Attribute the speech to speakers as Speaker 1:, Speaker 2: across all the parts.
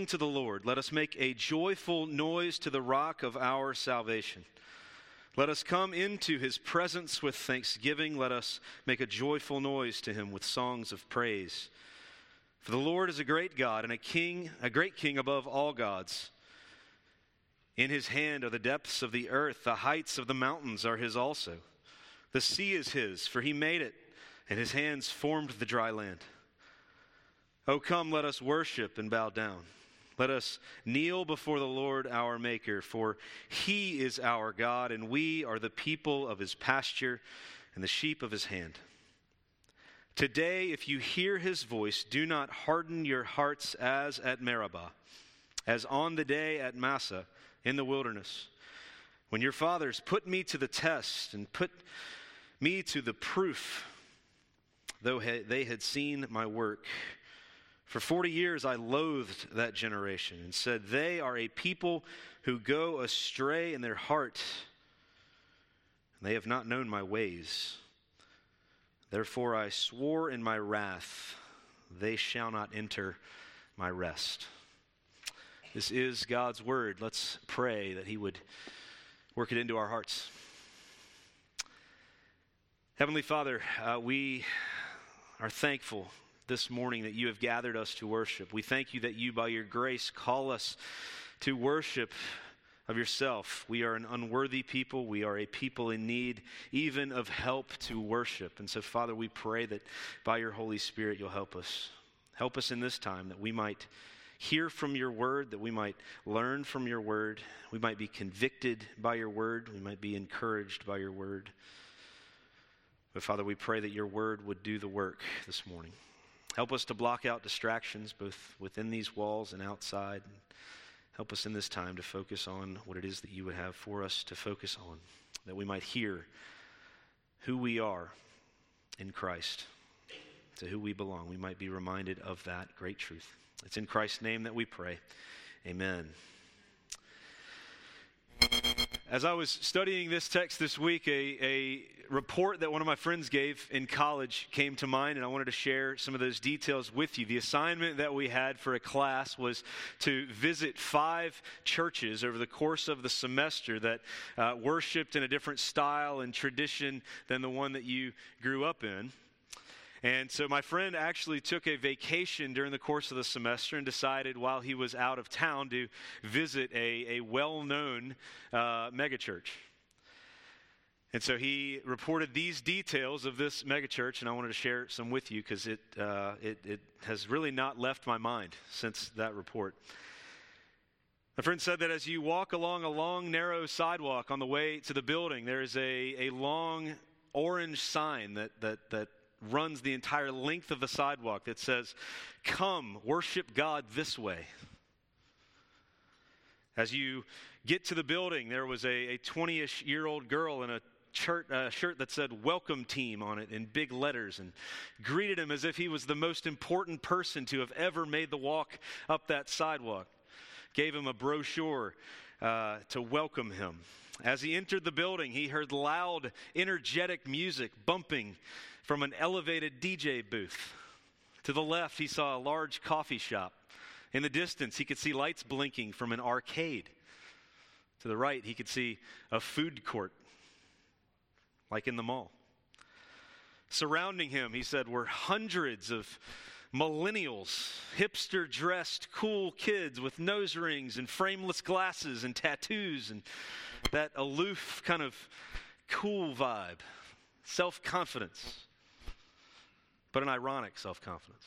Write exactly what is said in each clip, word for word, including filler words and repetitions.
Speaker 1: To the Lord, let us make a joyful noise to the rock of our salvation. Let us come into his presence with thanksgiving. Let us make a joyful noise to him with songs of praise. For the Lord is a great God and a king, a great king above all gods. In his hand are the depths of the earth. The heights of the mountains are his also. The sea is his, for he made it, and his hands formed the dry land. O come, let us worship and bow down. Let us kneel before the Lord our Maker, for he is our God, and we are the people of his pasture and the sheep of his hand. Today, if you hear his voice, do not harden your hearts as at Meribah, as on the day at Massah in the wilderness, when your fathers put me to the test and put me to the proof, though they had seen my work. For forty years I loathed that generation and said, they are a people who go astray in their heart, and they have not known my ways. Therefore I swore in my wrath, they shall not enter my rest. This is God's word. Let's pray that he would work it into our hearts. Heavenly Father, uh, we are thankful this morning that you have gathered us to worship. We thank you that you, by your grace, call us to worship of yourself. We are an unworthy people. We are a people in need even of help to worship. And so, Father, we pray that by your Holy Spirit you'll help us. Help us in this time that we might hear from your word, that we might learn from your word, we might be convicted by your word, we might be encouraged by your word. But, Father, we pray that your word would do the work this morning. Help us to block out distractions both within these walls and outside. Help us in this time to focus on what it is that you would have for us to focus on, that we might hear who we are in Christ, to who we belong. We might be reminded of that great truth. It's in Christ's name that we pray. Amen. As I was studying this text this week, a, a report that one of my friends gave in college came to mind, and I wanted to share some of those details with you. The assignment that we had for a class was to visit five churches over the course of the semester that uh, worshiped in a different style and tradition than the one that you grew up in. And so my friend actually took a vacation during the course of the semester and decided while he was out of town to visit a, a well-known uh, megachurch. And so he reported these details of this megachurch, and I wanted to share some with you because it, uh, it, it has really not left my mind since that report. My friend said that as you walk along a long, narrow sidewalk on the way to the building, there is a, a long orange sign that that that runs the entire length of the sidewalk that says, "Come, worship God this way." As you get to the building, there was a, a twenty-ish-year-old girl in a shirt, uh, shirt that said "Welcome Team" on it in big letters and greeted him as if he was the most important person to have ever made the walk up that sidewalk. Gave him a brochure uh, to welcome him. As he entered the building, he heard loud, energetic music bumping from an elevated D J booth. To the left, he saw a large coffee shop. In the distance, he could see lights blinking from an arcade. To the right, he could see a food court, like in the mall. Surrounding him, he said, were hundreds of millennials, hipster-dressed, cool kids with nose rings and frameless glasses and tattoos and that aloof kind of cool vibe, self-confidence, but an ironic self-confidence.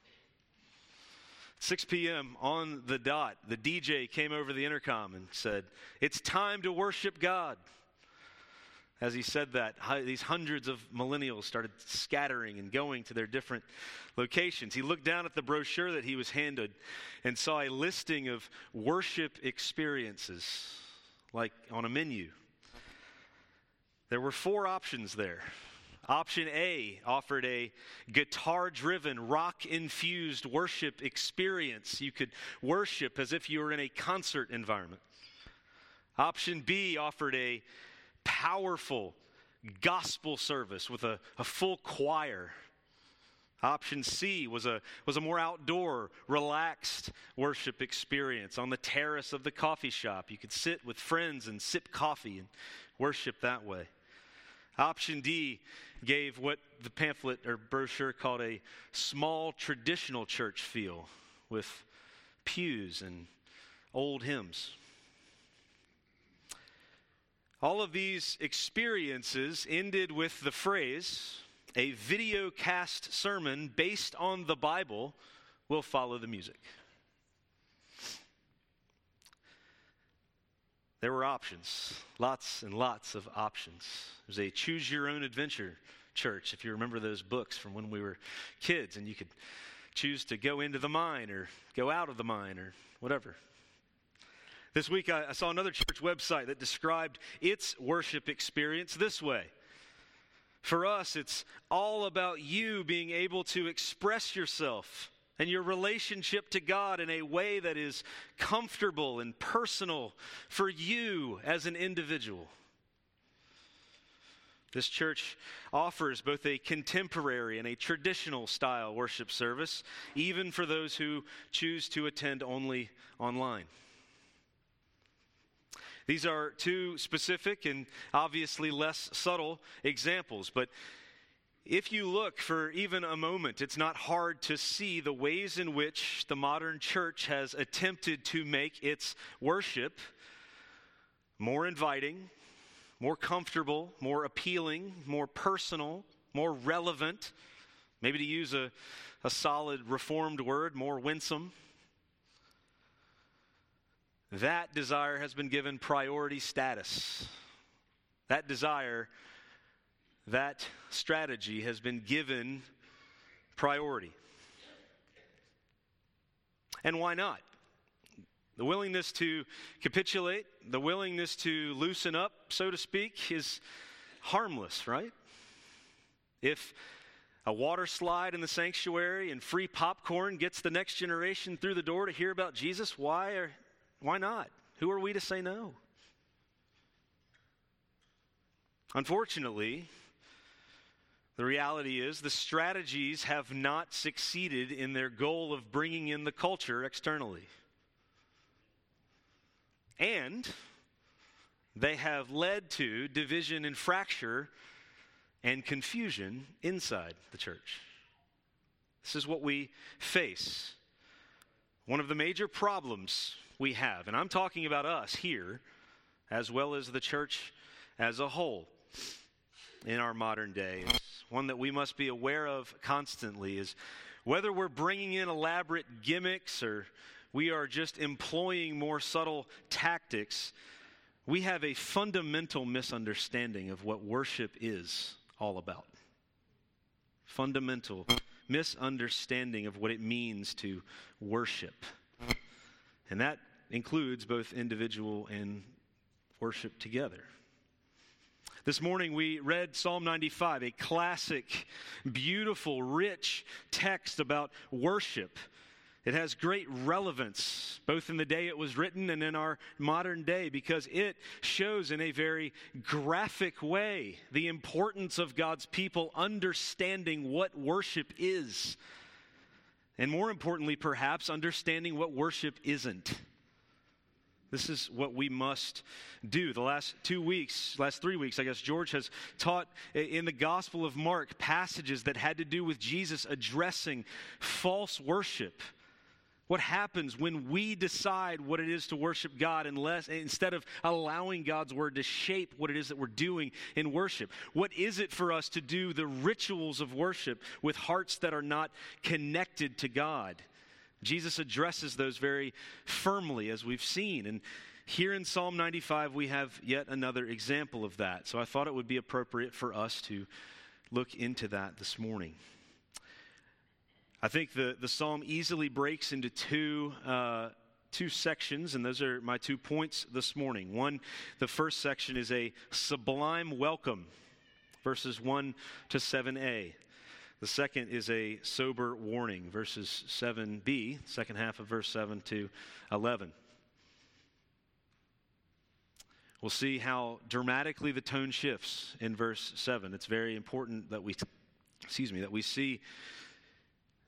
Speaker 1: six p.m. on the dot, the D J came over the intercom and said, "It's time to worship God." As he said that, these hundreds of millennials started scattering and going to their different locations. He looked down at the brochure that he was handed and saw a listing of worship experiences, like on a menu. There were four options there. Option A offered a guitar-driven, rock-infused worship experience. You could worship as if you were in a concert environment. Option B offered a powerful gospel service with a, a full choir. Option C was a, was a more outdoor, relaxed worship experience on the terrace of the coffee shop. You could sit with friends and sip coffee and worship that way. Option D gave what the pamphlet or brochure called a small traditional church feel with pews and old hymns. All of these experiences ended with the phrase, "A video cast sermon based on the Bible will follow the music." There were options, lots and lots of options. There's a choose your own adventure church, if you remember those books from when we were kids, and you could choose to go into the mine or go out of the mine or whatever. This week I, I saw another church website that described its worship experience this way. For us, it's all about you being able to express yourself and your relationship to God in a way that is comfortable and personal for you as an individual. This church offers both a contemporary and a traditional style worship service, even for those who choose to attend only online. These are two specific and obviously less subtle examples, but if you look for even a moment, it's not hard to see the ways in which the modern church has attempted to make its worship more inviting, more comfortable, more appealing, more personal, more relevant, maybe to use a, a solid reformed word, more winsome. That desire has been given priority status. That desire, that strategy has been given priority. And why not? The willingness to capitulate, the willingness to loosen up, so to speak, is harmless, right? If a water slide in the sanctuary and free popcorn gets the next generation through the door to hear about Jesus, why are, why not? Who are we to say no? Unfortunately, the reality is the strategies have not succeeded in their goal of bringing in the culture externally. And they have led to division and fracture and confusion inside the church. This is what we face. One of the major problems we have, and I'm talking about us here, as well as the church as a whole in our modern day, is one that we must be aware of constantly, is whether we're bringing in elaborate gimmicks or we are just employing more subtle tactics, we have a fundamental misunderstanding of what worship is all about. Fundamental misunderstanding of what it means to worship. And that includes both individual and worship together. This morning we read Psalm ninety-five, a classic, beautiful, rich text about worship. It has great relevance, both in the day it was written and in our modern day, because it shows in a very graphic way the importance of God's people understanding what worship is. And more importantly, perhaps, understanding what worship isn't. This is what we must do. The last two weeks, last three weeks, I guess, George has taught in the Gospel of Mark passages that had to do with Jesus addressing false worship. What happens when we decide what it is to worship God unless, instead of allowing God's word to shape what it is that we're doing in worship? What is it for us to do the rituals of worship with hearts that are not connected to God? Jesus addresses those very firmly, as we've seen. And here in Psalm ninety-five, we have yet another example of that. So I thought it would be appropriate for us to look into that this morning. I think the, the psalm easily breaks into two uh, two sections, and those are my two points this morning. One, the first section is a sublime welcome, verses one to seven a. The second is a sober warning, verses seven b, second half of verse seven to eleven. We'll see how dramatically the tone shifts in verse seven. It's very important that we, excuse me, that we see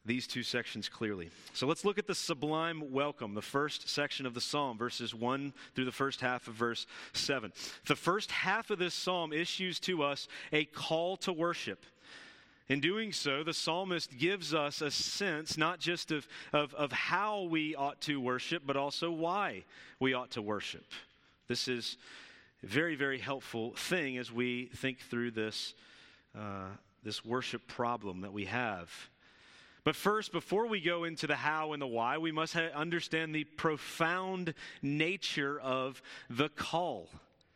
Speaker 1: these two sections clearly. So let's look at the sublime welcome, the first section of the psalm, verses one through the first half of verse seven. The first half of this psalm issues to us a call to worship. In doing so, the psalmist gives us a sense not just of, of, of how we ought to worship, but also why we ought to worship. This is a very, very helpful thing as we think through this, uh, this worship problem that we have. But first, before we go into the how and the why, we must ha- understand the profound nature of the call.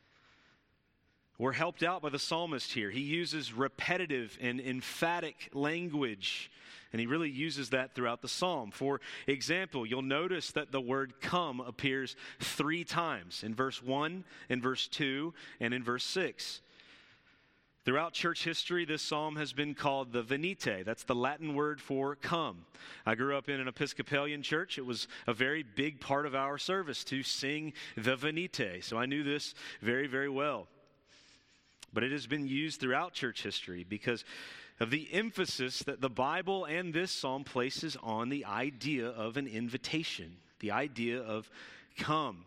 Speaker 1: We're helped out by the psalmist here. He uses repetitive and emphatic language, and he really uses that throughout the psalm. For example, you'll notice that the word come appears three times, in verse one, in verse two, and in verse six. Throughout church history, this psalm has been called the Venite. That's the Latin word for come. I grew up in an Episcopalian church. It was a very big part of our service to sing the Venite. So I knew this very, very well. But it has been used throughout church history because of the emphasis that the Bible and this psalm places on the idea of an invitation, the idea of come.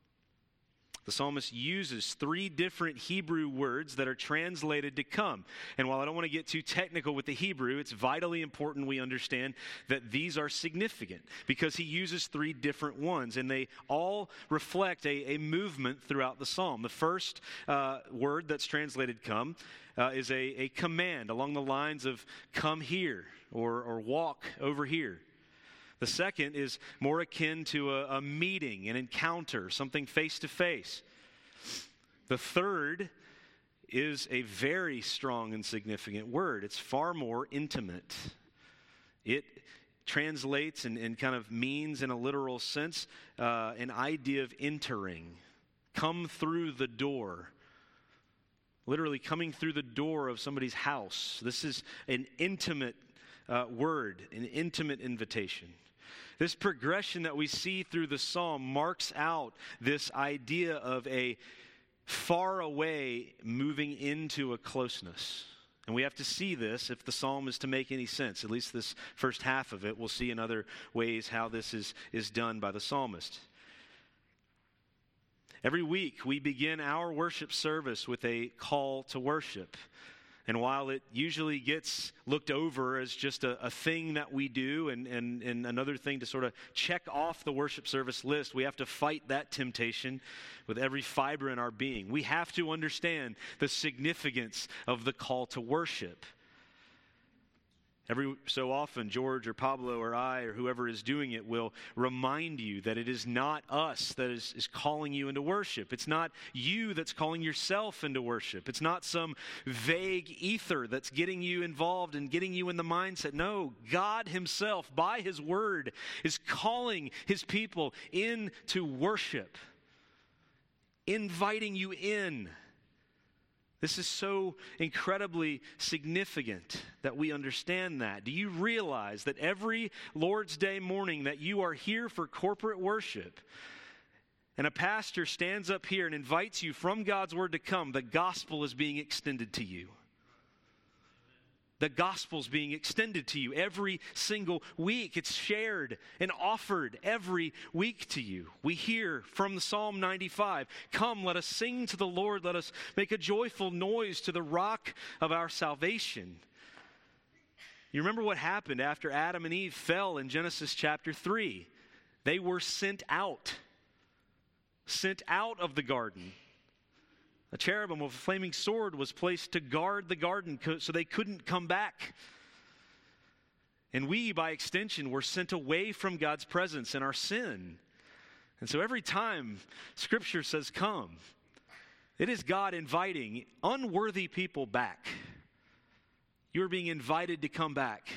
Speaker 1: The psalmist uses three different Hebrew words that are translated to come. And while I don't want to get too technical with the Hebrew, it's vitally important we understand that these are significant because he uses three different ones, and they all reflect a, a movement throughout the psalm. The first uh, word that's translated come uh, is a, a command along the lines of come here or, or walk over here. The second is more akin to a, a meeting, an encounter, something face-to-face. The third is a very strong and significant word. It's far more intimate. It translates and, and kind of means in a literal sense uh, an idea of entering. Come through the door. Literally coming through the door of somebody's house. This is an intimate uh, word, an intimate invitation. This progression that we see through the psalm marks out this idea of a far away moving into a closeness. And we have to see this if the psalm is to make any sense. At least this first half of it. We'll see in other ways how this is, is done by the psalmist. Every week we begin our worship service with a call to worship. And while it usually gets looked over as just a, a thing that we do and, and, and another thing to sort of check off the worship service list, we have to fight that temptation with every fiber in our being. We have to understand the significance of the call to worship. Every so often, George or Pablo or I or whoever is doing it will remind you that it is not us that is, is calling you into worship. It's not you that's calling yourself into worship. It's not some vague ether that's getting you involved and getting you in the mindset. No, God himself, by his word, is calling his people into worship, inviting you in. This is so incredibly significant that we understand that. Do you realize that every Lord's Day morning that you are here for corporate worship and a pastor stands up here and invites you from God's word to come, the gospel is being extended to you? The gospel's being extended to you every single week. It's shared and offered every week to you. We hear from the Psalm ninety-five, come, let us sing to the Lord. Let us make a joyful noise to the rock of our salvation. You remember what happened after Adam and Eve fell in Genesis chapter three? They were sent out. Sent out of the garden. A cherubim with a flaming sword was placed to guard the garden so they couldn't come back. And we, by extension, were sent away from God's presence in our sin. And so every time Scripture says come, it is God inviting unworthy people back. You're being invited to come back.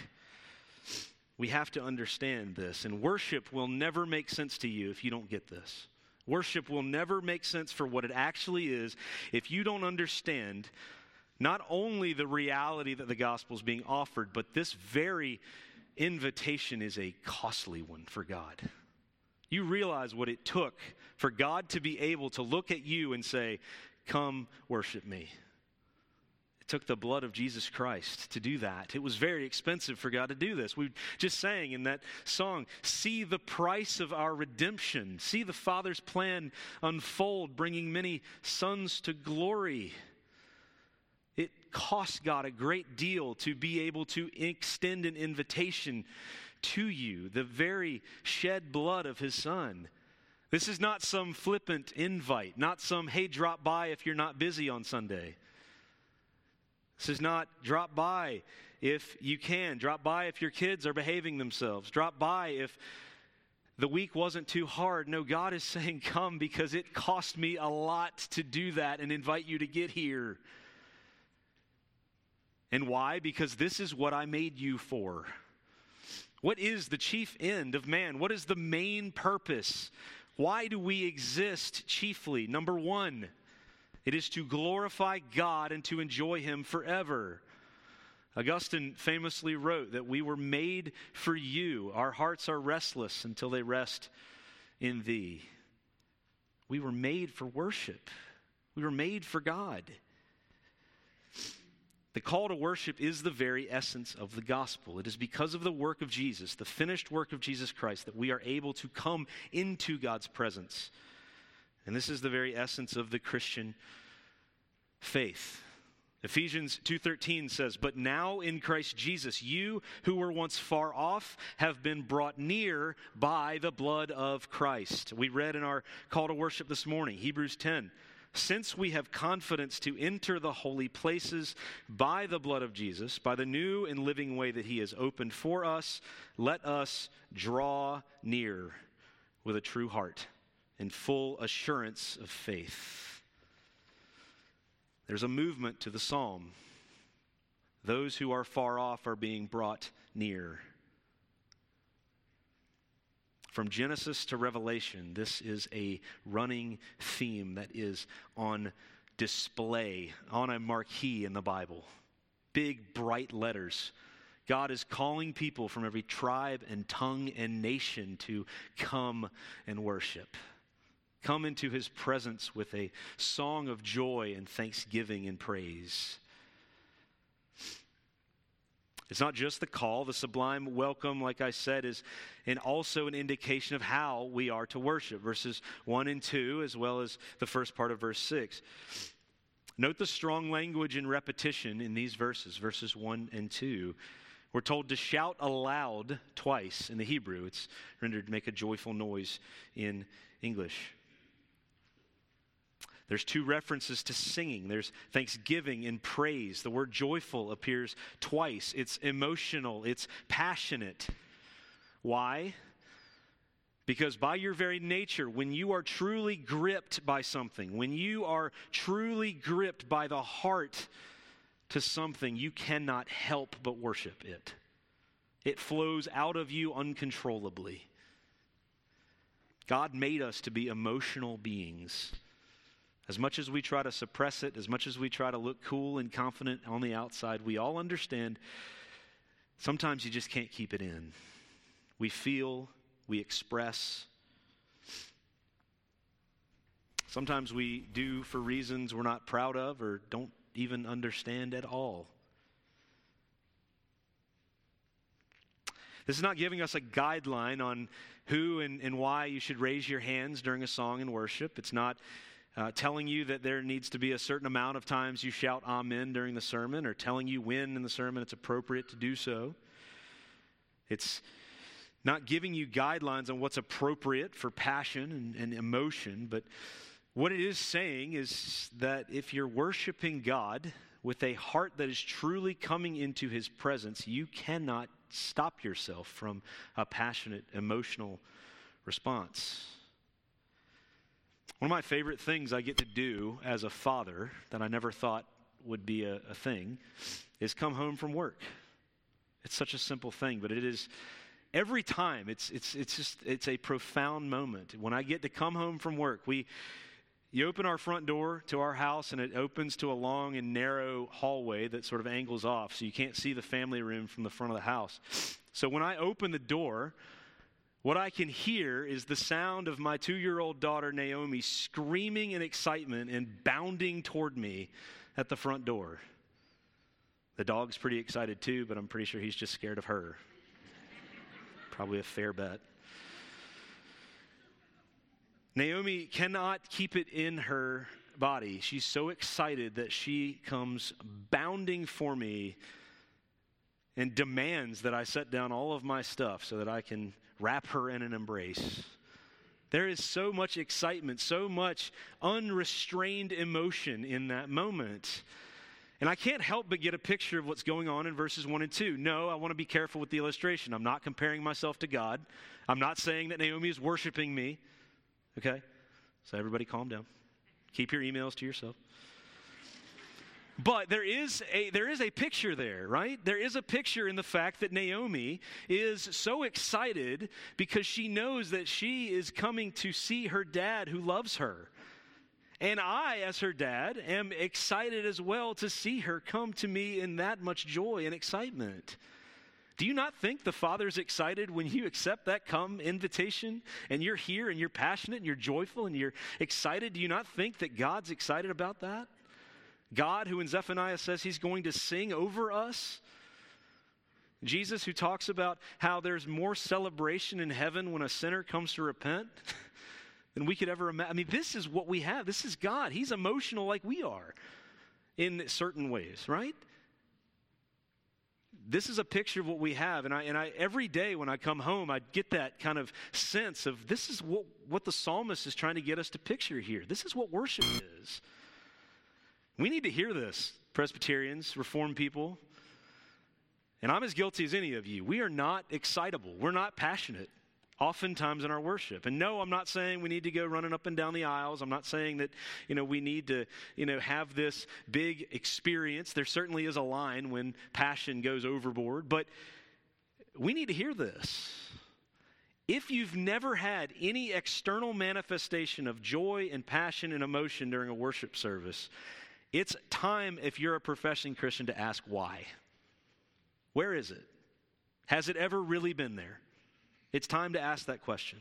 Speaker 1: We have to understand this. And worship will never make sense to you if you don't get this. Worship will never make sense for what it actually is if you don't understand not only the reality that the gospel is being offered, but this very invitation is a costly one for God. You realize what it took for God to be able to look at you and say, come worship me. It took the blood of Jesus Christ to do that. It was very expensive for God to do this. We just sang in that song, see the price of our redemption. See the Father's plan unfold, bringing many sons to glory. It cost God a great deal to be able to extend an invitation to you, the very shed blood of his Son. This is not some flippant invite, not some, hey, drop by if you're not busy on Sunday. This is not drop by if you can. Drop by if your kids are behaving themselves. Drop by if the week wasn't too hard. No, God is saying come because it cost me a lot to do that and invite you to get here. And why? Because this is what I made you for. What is the chief end of man? What is the main purpose? Why do we exist chiefly? Number one, it is to glorify God and to enjoy him forever. Augustine famously wrote that we were made for you. Our hearts are restless until they rest in thee. We were made for worship. We were made for God. The call to worship is the very essence of the gospel. It is because of the work of Jesus, the finished work of Jesus Christ, that we are able to come into God's presence. And this is the very essence of the Christian faith. Ephesians two thirteen says, "But now in Christ Jesus, you who were once far off have been brought near by the blood of Christ." We read in our call to worship this morning, Hebrews ten, "Since we have confidence to enter the holy places by the blood of Jesus, by the new and living way that he has opened for us, let us draw near with a true heart and full assurance of faith." There's a movement to the psalm. Those who are far off are being brought near. From Genesis to Revelation, this is a running theme that is on display, on a marquee in the Bible. Big, bright letters. God is calling people from every tribe and tongue and nation to come and worship. Come into his presence with a song of joy and thanksgiving and praise. It's not just the call. The sublime welcome, like I said, is and also an indication of how we are to worship. Verses one and two, as well as the first part of verse six. Note the strong language and repetition in these verses, verses one and two. We're told to shout aloud twice in the Hebrew. It's rendered make a joyful noise in English. There's two references to singing. There's thanksgiving and praise. The word joyful appears twice. It's emotional. It's passionate. Why? Because by your very nature, when you are truly gripped by something, when you are truly gripped by the heart to something, you cannot help but worship it. It flows out of you uncontrollably. God made us to be emotional beings. As much as we try to suppress it, as much as we try to look cool and confident on the outside, we all understand sometimes you just can't keep it in. We feel, we express. Sometimes we do for reasons we're not proud of or don't even understand at all. This is not giving us a guideline on who and, and why you should raise your hands during a song in worship. It's not Uh, telling you that there needs to be a certain amount of times you shout amen during the sermon, or telling you when in the sermon it's appropriate to do so. It's not giving you guidelines on what's appropriate for passion and, and emotion, but what it is saying is that if you're worshiping God with a heart that is truly coming into his presence, you cannot stop yourself from a passionate, emotional response. One of my favorite things I get to do as a father that I never thought would be a, a thing is come home from work. It's such a simple thing, but it is every time. It's it's it's just it's a profound moment. When I get to come home from work, we you open our front door to our house and it opens to a long and narrow hallway that sort of angles off, so you can't see the family room from the front of the house. So when I open the door, what I can hear is the sound of my two-year-old daughter, Naomi, screaming in excitement and bounding toward me at the front door. The dog's pretty excited too, but I'm pretty sure he's just scared of her. Probably a fair bet. Naomi cannot keep it in her body. She's so excited that she comes bounding for me and demands that I set down all of my stuff so that I can wrap her in an embrace. There is so much excitement, so much unrestrained emotion in that moment. And I can't help but get a picture of what's going on in verses one and two. No, I want to be careful with the illustration. I'm not comparing myself to God. I'm not saying that Naomi is worshiping me. Okay? So everybody calm down. Keep your emails to yourself. But there is a there is a picture there, right? There is a picture in the fact that Naomi is so excited because she knows that she is coming to see her dad who loves her. And I, as her dad, am excited as well to see her come to me in that much joy and excitement. Do you not think the Father's excited when you accept that come invitation and you're here and you're passionate and you're joyful and you're excited? Do you not think that God's excited about that? God, who in Zephaniah says he's going to sing over us. Jesus, who talks about how there's more celebration in heaven when a sinner comes to repent than we could ever imagine. I mean, this is what we have. This is God. He's emotional like we are in certain ways, right? This is a picture of what we have. And I, and I, every day when I come home, I get that kind of sense of this is what, what the psalmist is trying to get us to picture here. This is what worship is. We need to hear this, Presbyterians, Reformed people. And I'm as guilty as any of you. We are not excitable. We're not passionate oftentimes in our worship. And no, I'm not saying we need to go running up and down the aisles. I'm not saying that, you know, we need to, you know, have this big experience. There certainly is a line when passion goes overboard. But we need to hear this. If you've never had any external manifestation of joy and passion and emotion during a worship service, it's time, if you're a professing Christian, to ask why. Where is it? Has it ever really been there? It's time to ask that question.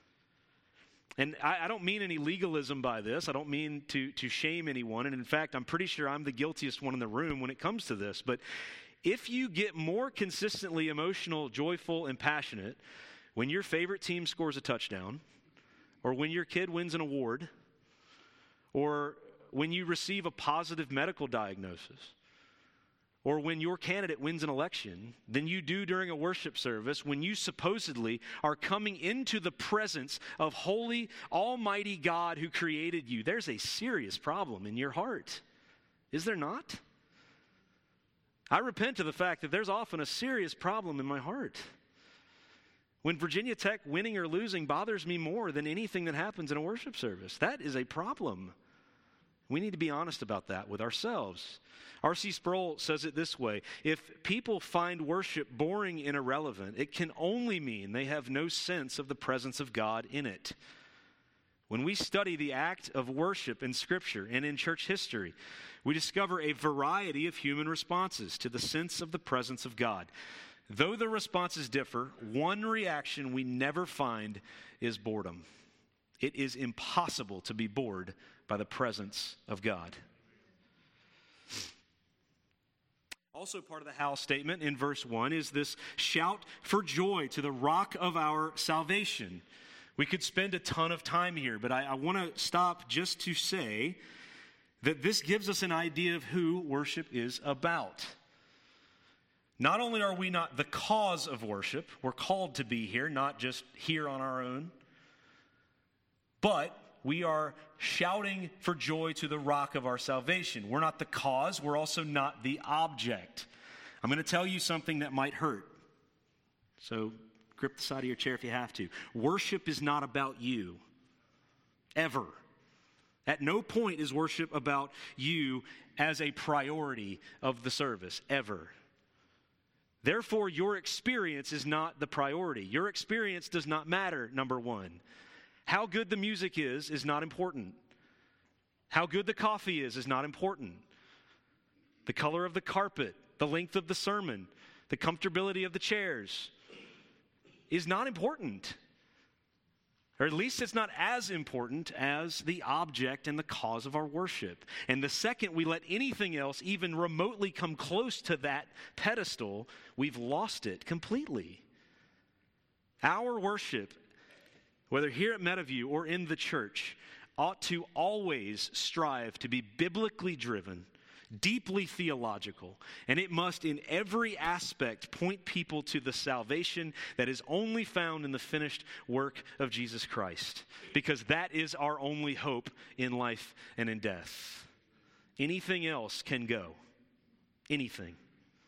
Speaker 1: And I, I don't mean any legalism by this. I don't mean to, to shame anyone. And in fact, I'm pretty sure I'm the guiltiest one in the room when it comes to this. But if you get more consistently emotional, joyful, and passionate when your favorite team scores a touchdown, or when your kid wins an award, or when you receive a positive medical diagnosis, or when your candidate wins an election, than you do during a worship service when you supposedly are coming into the presence of holy, almighty God who created you, there's a serious problem in your heart. Is there not? I repent of the fact that there's often a serious problem in my heart. When Virginia Tech winning or losing bothers me more than anything that happens in a worship service, that is a problem. We need to be honest about that with ourselves. R C Sproul says it this way: if people find worship boring and irrelevant, it can only mean they have no sense of the presence of God in it. When we study the act of worship in Scripture and in church history, we discover a variety of human responses to the sense of the presence of God. Though the responses differ, one reaction we never find is boredom. It is impossible to be bored by the presence of God. Also part of the how statement in verse one is this shout for joy to the rock of our salvation. We could spend a ton of time here, but I, I want to stop just to say that this gives us an idea of who worship is about. Not only are we not the cause of worship, we're called to be here, not just here on our own, but we are shouting for joy to the rock of our salvation. We're not the cause. We're also not the object. I'm going to tell you something that might hurt. So grip the side of your chair if you have to. Worship is not about you. Ever. At no point is worship about you as a priority of the service. Ever. Therefore, your experience is not the priority. Your experience does not matter, number one. How good the music is, is not important. How good the coffee is, is not important. The color of the carpet, the length of the sermon, the comfortability of the chairs is not important. Or at least it's not as important as the object and the cause of our worship. And the second we let anything else even remotely come close to that pedestal, we've lost it completely. Our worship, whether here at Meadowview or in the church, ought to always strive to be biblically driven, deeply theological, and it must in every aspect point people to the salvation that is only found in the finished work of Jesus Christ, because that is our only hope in life and in death. Anything else can go. Anything.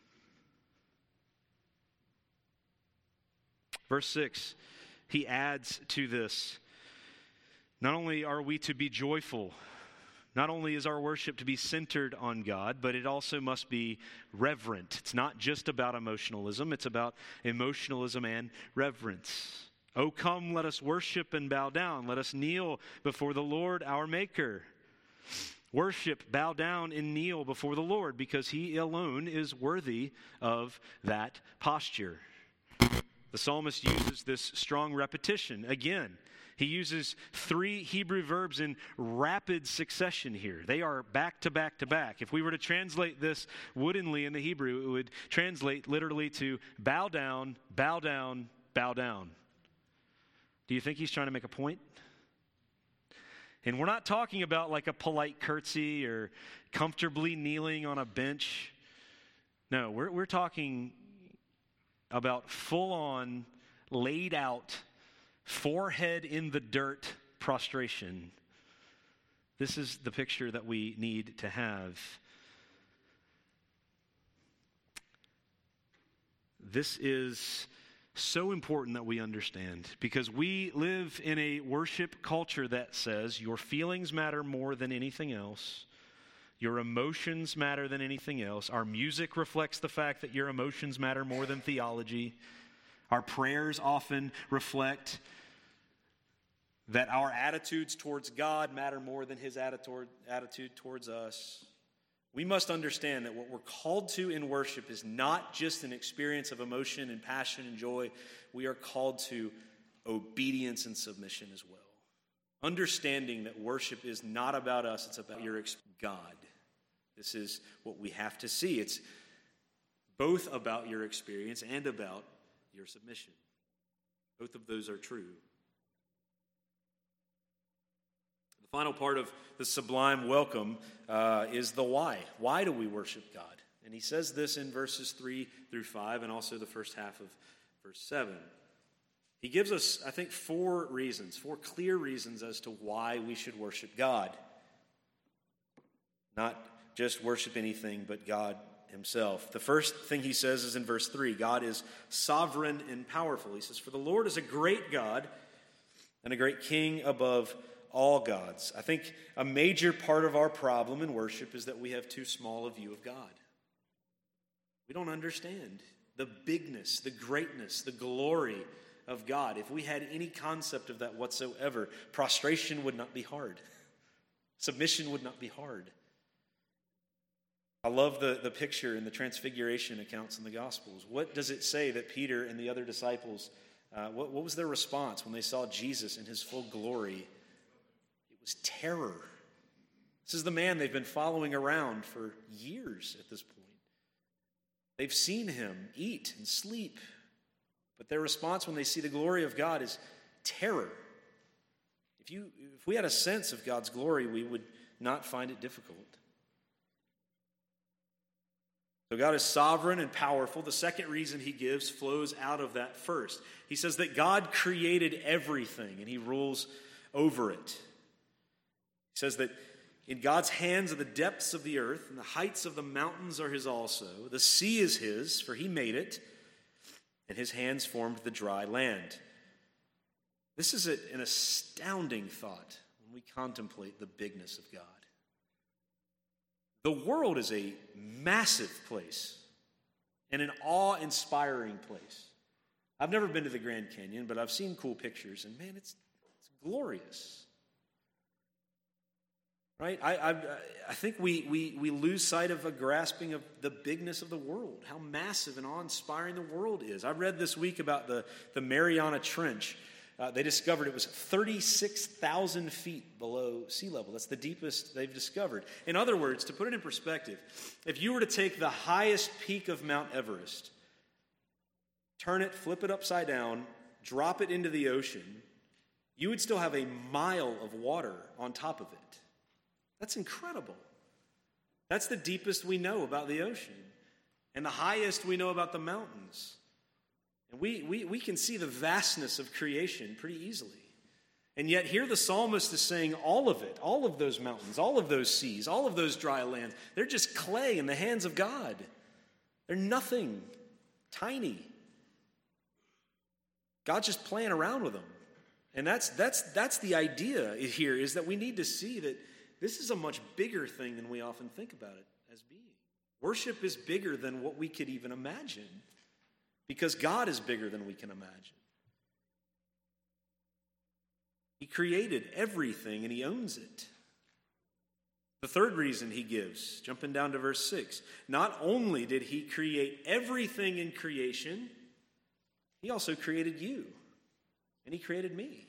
Speaker 1: Verse six, he adds to this, not only are we to be joyful, not only is our worship to be centered on God, but it also must be reverent. It's not just about emotionalism, it's about emotionalism and reverence. Oh, come, let us worship and bow down. Let us kneel before the Lord our Maker. Worship, bow down, and kneel before the Lord, because He alone is worthy of that posture. The psalmist uses this strong repetition again. He uses three Hebrew verbs in rapid succession here. They are back to back to back. If we were to translate this woodenly in the Hebrew, it would translate literally to bow down, bow down, bow down. Do you think he's trying to make a point? And we're not talking about like a polite curtsy or comfortably kneeling on a bench. No, we're, we're talking about full-on, laid out, forehead in the dirt prostration. This is the picture that we need to have. This is so important that we understand, because we live in a worship culture that says your feelings matter more than anything else. Your emotions matter than anything else. Our music reflects the fact that your emotions matter more than theology. Our prayers often reflect that our attitudes towards God matter more than His attitude towards us. We must understand that what we're called to in worship is not just an experience of emotion and passion and joy. We are called to obedience and submission as well. Understanding that worship is not about us, it's about your God. This is what we have to see. It's both about your experience and about your submission. Both of those are true. The final part of the sublime welcome uh, is the why. Why do we worship God? And he says this in verses three through five and also the first half of verse seven. He gives us, I think, four reasons, four clear reasons as to why we should worship God. Not just worship anything, but God Himself. The first thing he says is in verse three, God is sovereign and powerful. He says, for the Lord is a great God and a great King above all gods. I think a major part of our problem in worship is that we have too small a view of God. We don't understand the bigness, the greatness, the glory of God. If we had any concept of that whatsoever, prostration would not be hard. Submission would not be hard. I love the, the picture in the Transfiguration accounts in the Gospels. What does it say that Peter and the other disciples, uh, what, what was their response when they saw Jesus in His full glory? It was terror. This is the man they've been following around for years at this point. They've seen Him eat and sleep, but their response when they see the glory of God is terror. If you, if we had a sense of God's glory, we would not find it difficult. So God is sovereign and powerful. The second reason he gives flows out of that first. He says that God created everything and He rules over it. He says that in God's hands are the depths of the earth, and the heights of the mountains are His also. The sea is His, for He made it, and His hands formed the dry land. This is an astounding thought when we contemplate the bigness of God. The world is a massive place and an awe-inspiring place. I've never been to the Grand Canyon, but I've seen cool pictures, and man, it's, it's glorious. Right? I, I, I think we, we, we lose sight of a grasping of the bigness of the world, how massive and awe-inspiring the world is. I read this week about the, the Mariana Trench.
Speaker 2: Uh, they discovered it was thirty-six thousand feet below sea level. That's the deepest they've discovered. In other words, to put it in perspective, if you were to take the highest peak of Mount Everest, turn it, flip it upside down, drop it into the ocean, you would still have a mile of water on top of it. That's incredible. That's the deepest we know about the ocean and the highest we know about the mountains. And we, we, we can see the vastness of creation pretty easily. And yet here the psalmist is saying all of it, all of those mountains, all of those seas, all of those dry lands, they're just clay in the hands of God. They're nothing, tiny. God's just playing around with them. And that's, that's, that's the idea here, is that we need to see that this is a much bigger thing than we often think about it as being. Worship is bigger than what we could even imagine, because God is bigger than we can imagine. He created everything and he owns it. The third reason he gives, jumping down to verse six, not only did he create everything in creation, he also created you, and he created me.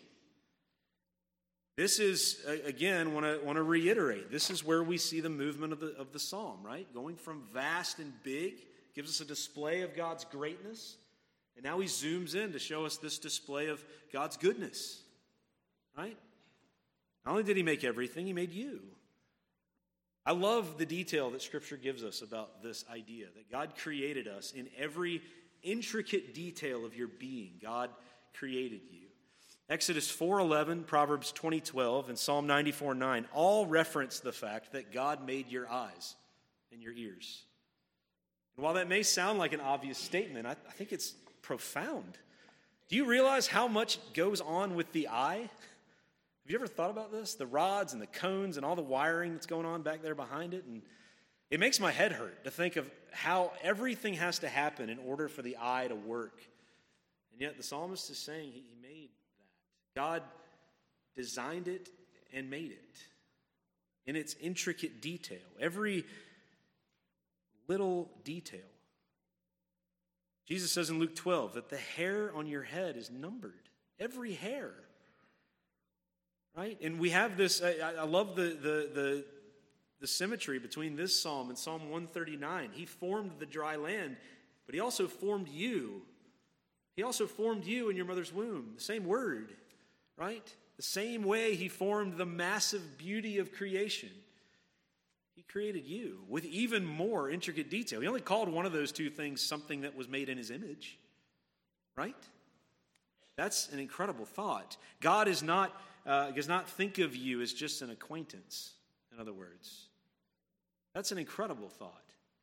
Speaker 2: This is, again, want to want to reiterate, this is where we see the movement of the, of the psalm, right? Going from vast and big, gives us a display of God's greatness, and now he zooms in to show us this display of God's goodness, right? Not only did he make everything, he made you. I love the detail that Scripture gives us about this idea, that God created us in every intricate detail of your being. God created you. Exodus four eleven, Proverbs twenty twelve, and Psalm ninety-four nine all reference the fact that God made your eyes and your ears. And while that may sound like an obvious statement, I, I think it's profound. Do you realize how much goes on with the eye? Have you ever thought about this? The rods and the cones and all the wiring that's going on back there behind it. And it makes my head hurt to think of how everything has to happen in order for the eye to work. And yet the psalmist is saying he, he made that. God designed it and made it in its intricate detail. Every little detail. Jesus says in Luke twelve that the hair on your head is numbered. Every hair. Right? And we have this, I, I love the, the, the, the symmetry between this psalm and Psalm one thirty-nine. He formed the dry land, but he also formed you. He also formed you in your mother's womb. The same word, right? The same way he formed the massive beauty of creation. He created you with even more intricate detail. He only called one of those two things something that was made in his image, right? That's an incredible thought. God is not, uh, does not think of you as just an acquaintance, in other words. That's an incredible thought.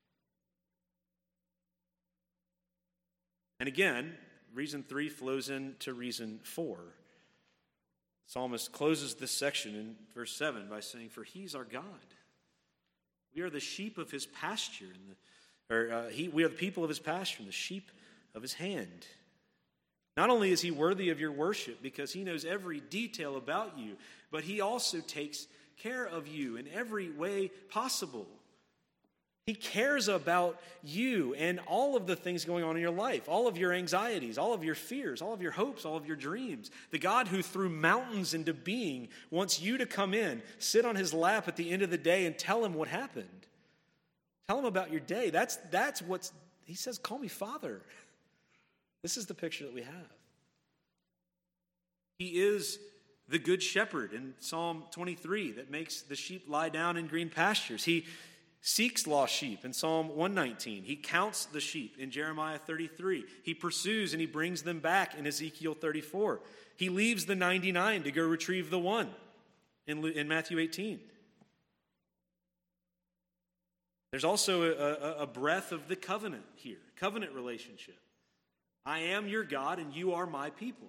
Speaker 2: And again, reason three flows into reason four. The psalmist closes this section in verse seven by saying, "For he's our God. We are the sheep of his pasture, and the, or uh, he, we are the people of his pasture, and the sheep of his hand." Not only is he worthy of your worship because he knows every detail about you, but he also takes care of you in every way possible. He cares about you and all of the things going on in your life, all of your anxieties, all of your fears, all of your hopes, all of your dreams. The God who threw mountains into being wants you to come in, sit on his lap at the end of the day and tell him what happened. Tell him about your day. That's, that's what's, he says, call me Father. This is the picture that we have. He is the good shepherd in Psalm twenty-three that makes the sheep lie down in green pastures. He seeks lost sheep in Psalm one nineteen. He counts the sheep in Jeremiah thirty-three. He pursues and he brings them back in Ezekiel thirty-four. He leaves the ninety-nine to go retrieve the one in, in Matthew eighteen. There's also a, a, a breath of the covenant here, covenant relationship. I am your God and you are my people.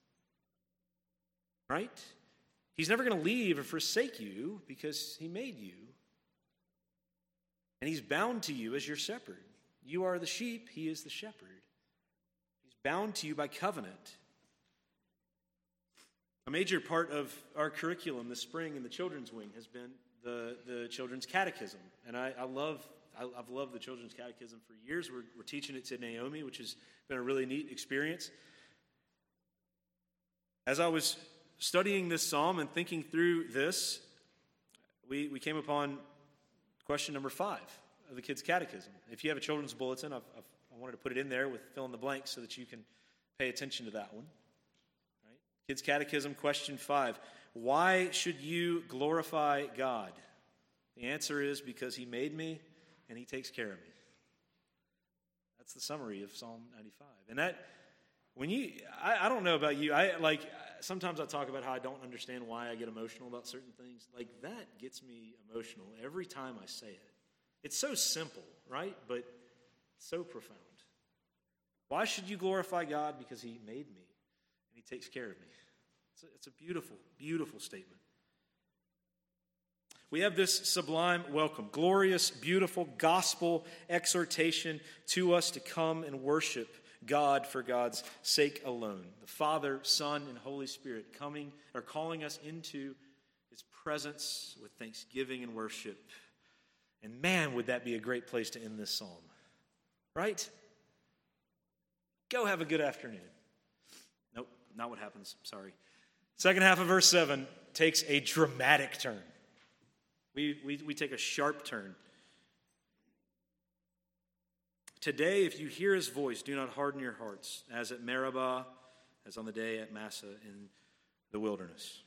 Speaker 2: Right? He's never going to leave or forsake you because he made you. And he's bound to you as your shepherd. You are the sheep, he is the shepherd. He's bound to you by covenant. A major part of our curriculum this spring in the children's wing has been the, the children's catechism. And I, I love, I, I've loved the children's catechism for years. We're, we're teaching it to Naomi, which has been a really neat experience. As I was studying this psalm and thinking through this, we, we came upon question number five of the Kids' Catechism. If you have a children's bulletin, I've, I've, I wanted to put it in there with fill in the blanks so that you can pay attention to that one. Right? Kids' Catechism, question five. Why should you glorify God? The answer is because he made me and he takes care of me. That's the summary of Psalm ninety-five. And that, when you, I, I don't know about you, I like, sometimes I talk about how I don't understand why I get emotional about certain things. Like, that gets me emotional every time I say it. It's so simple, right? But so profound. Why should you glorify God? Because he made me and he takes care of me. It's a, it's a beautiful, beautiful statement. We have this sublime welcome, glorious, beautiful gospel exhortation to us to come and worship God for God's sake alone. The Father, Son, and Holy Spirit coming or calling us into his presence with thanksgiving and worship. And man, would that be a great place to end this psalm, right? Go have a good afternoon. Nope, not what happens. Sorry. Second half of verse seven takes a dramatic turn. We, we, we take a sharp turn. Today, if you hear his voice, do not harden your hearts, as at Meribah, as on the day at Massah in the wilderness.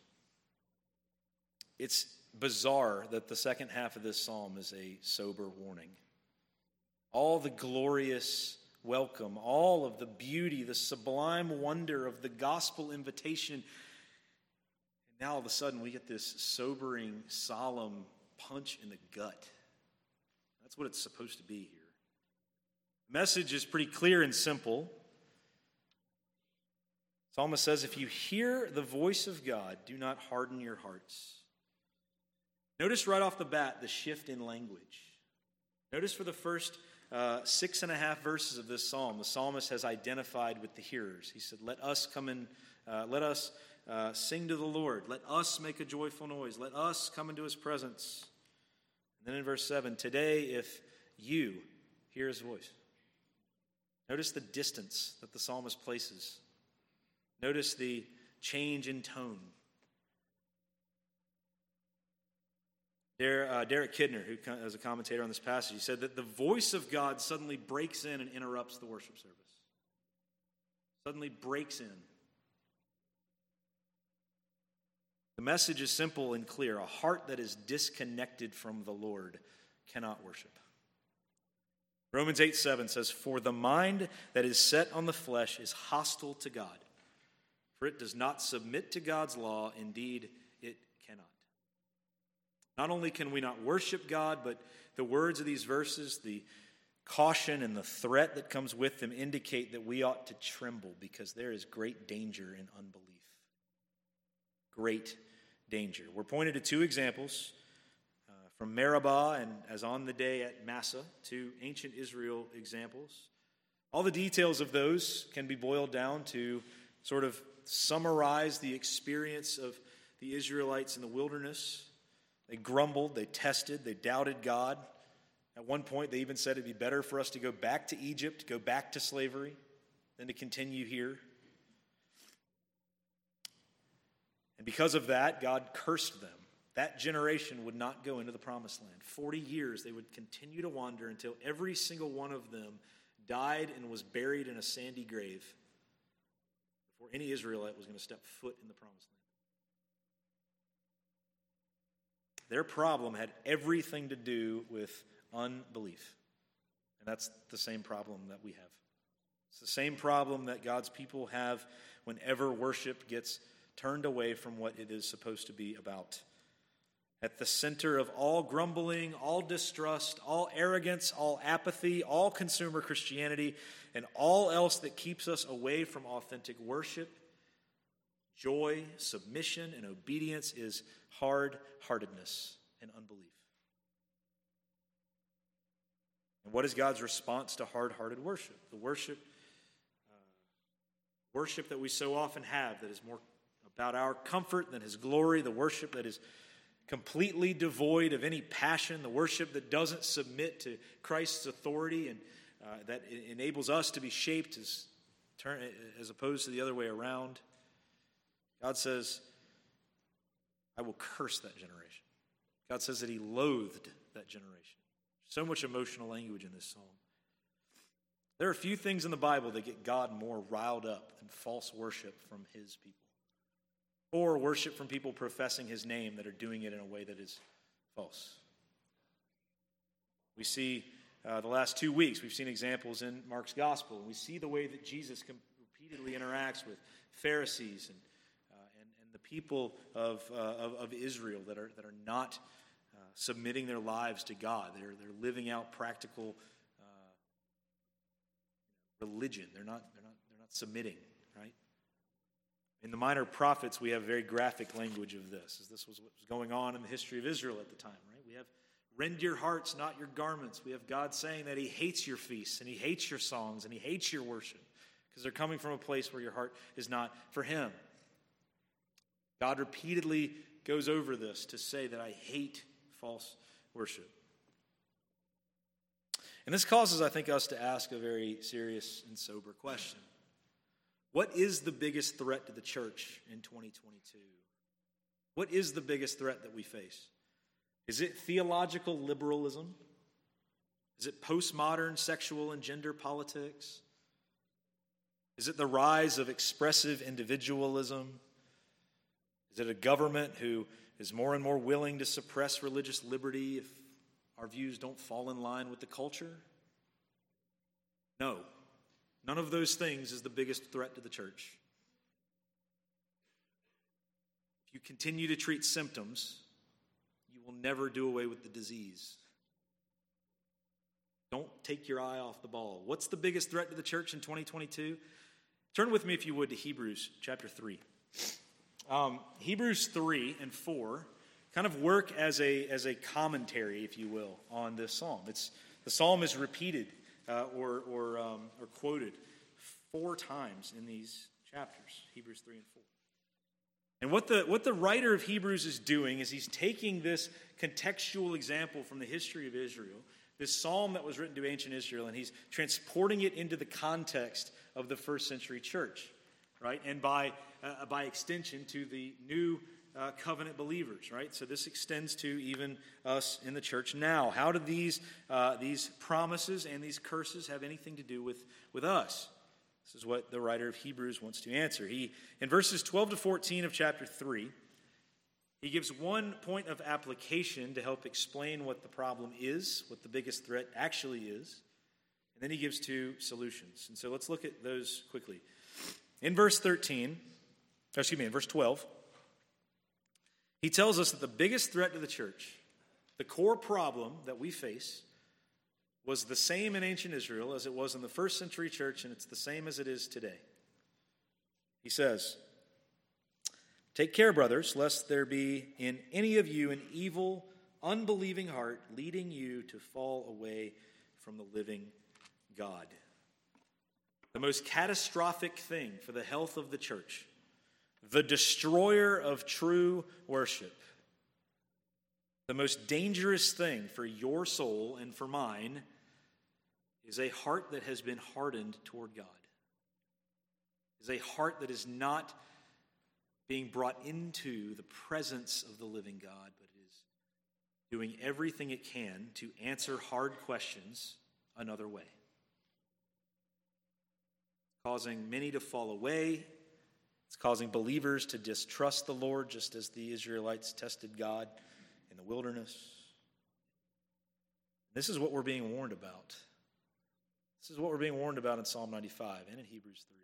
Speaker 2: It's bizarre that the second half of this psalm is a sober warning. All the glorious welcome, all of the beauty, the sublime wonder of the gospel invitation. And now all of a sudden we get this sobering, solemn punch in the gut. That's what it's supposed to be here. The message is pretty clear and simple. Psalmist says, if you hear the voice of God, do not harden your hearts. Notice right off the bat the shift in language. Notice for the first uh, six and a half verses of this psalm, the psalmist has identified with the hearers. He said, let us come in, uh, let us uh, sing to the Lord. Let us make a joyful noise. Let us come into his presence. And then in verse seven, today if you hear his voice. Notice the distance that the psalmist places. Notice the change in tone. Derek Kidner, who is a commentator on this passage, he said that the voice of God suddenly breaks in and interrupts the worship service. Suddenly breaks in. The message is simple and clear. A heart that is disconnected from the Lord cannot worship. Romans eight seven says, for the mind that is set on the flesh is hostile to God, for it does not submit to God's law. Indeed, it cannot. Not only can we not worship God, but the words of these verses, the caution and the threat that comes with them indicate that we ought to tremble because there is great danger in unbelief. Great danger. We're pointed to two examples uh, from Meribah and as on the day at Massah, two ancient Israel examples. All the details of those can be boiled down to sort of summarize the experience of the Israelites in the wilderness. They grumbled, they tested, they doubted God. At one point, they even said it'd be better for us to go back to Egypt, go back to slavery, than to continue here. And because of that, God cursed them. That generation would not go into the promised land. Forty years they would continue to wander until every single one of them died and was buried in a sandy grave before any Israelite was going to step foot in the promised land. Their problem had everything to do with unbelief. And that's the same problem that we have. It's the same problem that God's people have whenever worship gets turned away from what it is supposed to be about. At the center of all grumbling, all distrust, all arrogance, all apathy, all consumer Christianity, and all else that keeps us away from authentic worship, joy, submission, and obedience is hard-heartedness and unbelief. And what is God's response to hard-hearted worship? The worship, uh, worship that we so often have that is more about our comfort than his glory, the worship that is completely devoid of any passion, the worship that doesn't submit to Christ's authority and uh, that enables us to be shaped as, turn, as opposed to the other way around. God says, I will curse that generation. God says that he loathed that generation. So much emotional language in this psalm. There are a few things in the Bible that get God more riled up than false worship from his people, or worship from people professing his name that are doing it in a way that is false. We see uh, the last two weeks, we've seen examples in Mark's gospel, and we see the way that Jesus com- repeatedly interacts with Pharisees and, uh, and, and the people of, uh, of, of Israel that are, that are not uh, submitting their lives to God. They're, they're living out practical uh, religion. They're not, they're, not, they're not submitting, right? In the Minor Prophets, we have very graphic language of this, as this was what was going on in the history of Israel at the time, right? We have rend your hearts, not your garments. We have God saying that he hates your feasts, and he hates your songs, and he hates your worship, because they're coming from a place where your heart is not for him. God repeatedly goes over this to say that I hate false worship. And this causes, I think, us to ask a very serious and sober question. What is the biggest threat to the church in twenty twenty-two? What is the biggest threat that we face? Is it theological liberalism? Is it postmodern sexual and gender politics? Is it the rise of expressive individualism? Is it a government who is more and more willing to suppress religious liberty if our views don't fall in line with the culture? No. None of those things is the biggest threat to the church. If you continue to treat symptoms, you will never do away with the disease. Don't take your eye off the ball. What's the biggest threat to the church in twenty twenty-two? Turn with me, if you would, to Hebrews chapter three. Um, Hebrews three and four kind of work as a, as a commentary, if you will, on this psalm. It's, the psalm is repeated uh, or, or, um, or quoted four times in these chapters, Hebrews three and four. And what the, what the writer of Hebrews is doing is he's taking this contextual example from the history of Israel, this psalm that was written to ancient Israel, and he's transporting it into the context of the first century church, right? And by, uh, by extension to the new uh, covenant believers, right? So this extends to even us in the church now. How do these, uh, these promises and these curses have anything to do with, with us? This is what the writer of Hebrews wants to answer. He, in verses twelve to fourteen of chapter three, he gives one point of application to help explain what the problem is, what the biggest threat actually is. And then he gives two solutions. And so let's look at those quickly. In verse thirteen, excuse me, in verse twelve, he tells us that the biggest threat to the church, the core problem that we face, was the same in ancient Israel as it was in the first century church, and it's the same as it is today. He says, "Take care, brothers, lest there be in any of you an evil, unbelieving heart leading you to fall away from the living God." The most catastrophic thing for the health of the church, the destroyer of true worship, the most dangerous thing for your soul and for mine is a heart that has been hardened toward God, is a heart that is not being brought into the presence of the living God, but is doing everything it can to answer hard questions another way, causing many to fall away. It's causing believers to distrust the Lord, just as the Israelites tested God in the wilderness. This is what we're being warned about. This is what we're being warned about in Psalm ninety-five and in Hebrews three.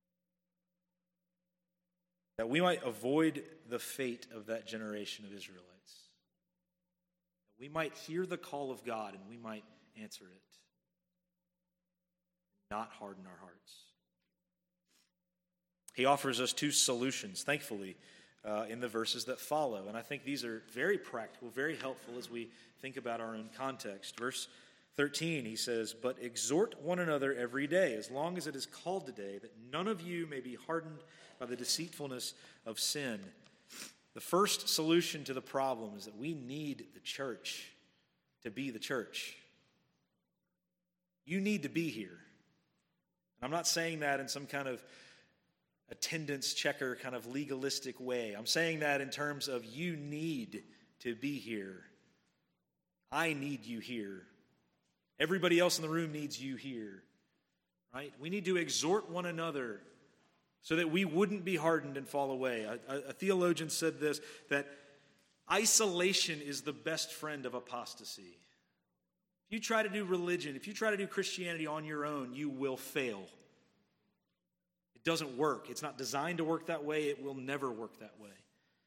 Speaker 2: That we might avoid the fate of that generation of Israelites. That we might hear the call of God and we might answer it. Not harden our hearts. He offers us two solutions, thankfully, uh, in the verses that follow. And I think these are very practical, very helpful as we think about our own context. Verse thirteen, he says, "But exhort one another every day, as long as it is called today, that none of you may be hardened by the deceitfulness of sin." The first solution to the problem is that we need the church to be the church. You need to be here. And I'm not saying that in some kind of attendance checker kind of legalistic way. I'm saying that in terms of you need to be here. I need you here. Everybody else in the room needs you here. Right? We need to exhort one another so that we wouldn't be hardened and fall away. A, a, a theologian said this, that isolation is the best friend of apostasy. If you try to do religion, if you try to do Christianity on your own, you will fail. It doesn't work. It's not designed to work that way. It will never work that way.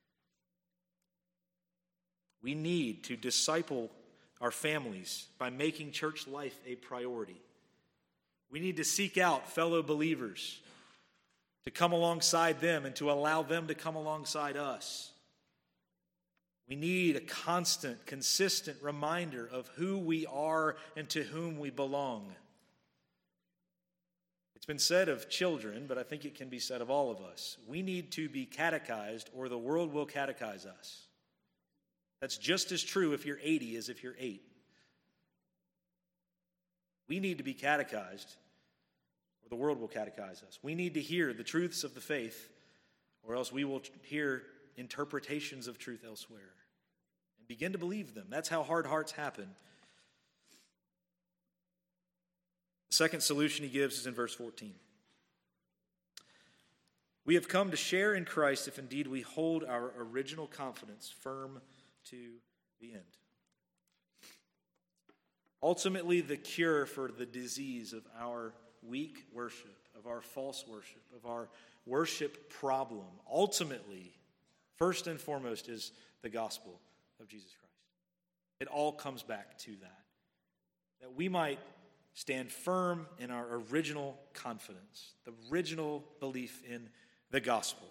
Speaker 2: We need to disciple our families by making church life a priority. We need to seek out fellow believers to come alongside them and to allow them to come alongside us. We need a constant, consistent reminder of who we are and to whom we belong. It's been said of children, but I think it can be said of all of us. We need to be catechized or the world will catechize us. That's just as true if you're eighty as if you're eight. We need to be catechized or the world will catechize us. We need to hear the truths of the faith or else we will hear interpretations of truth elsewhere and begin to believe them. That's how hard hearts happen. The second solution he gives is in verse fourteen. We have come to share in Christ if indeed we hold our original confidence firm to the end. Ultimately, the cure for the disease of our weak worship, of our false worship, of our worship problem, ultimately, first and foremost, is the gospel of Jesus Christ. It all comes back to that. That we might stand firm in our original confidence, the original belief in the gospel.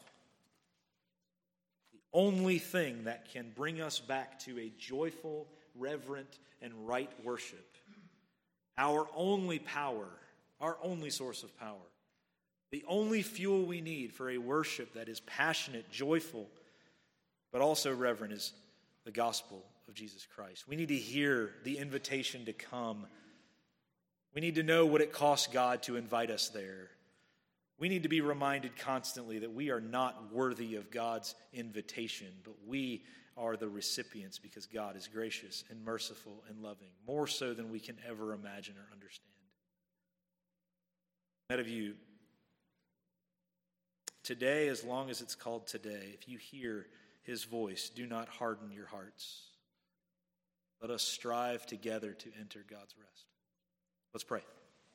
Speaker 2: The only thing that can bring us back to a joyful, reverent, and right worship. Our only power, our only source of power. The only fuel we need for a worship that is passionate, joyful, but also reverent is the gospel of Jesus Christ. We need to hear the invitation to come. We need to know what it costs God to invite us there. We need to be reminded constantly that we are not worthy of God's invitation, but we are the recipients because God is gracious and merciful and loving, more so than we can ever imagine or understand. That of you, today, as long as it's called today, if you hear his voice, do not harden your hearts. Let us strive together to enter God's rest. Let's pray.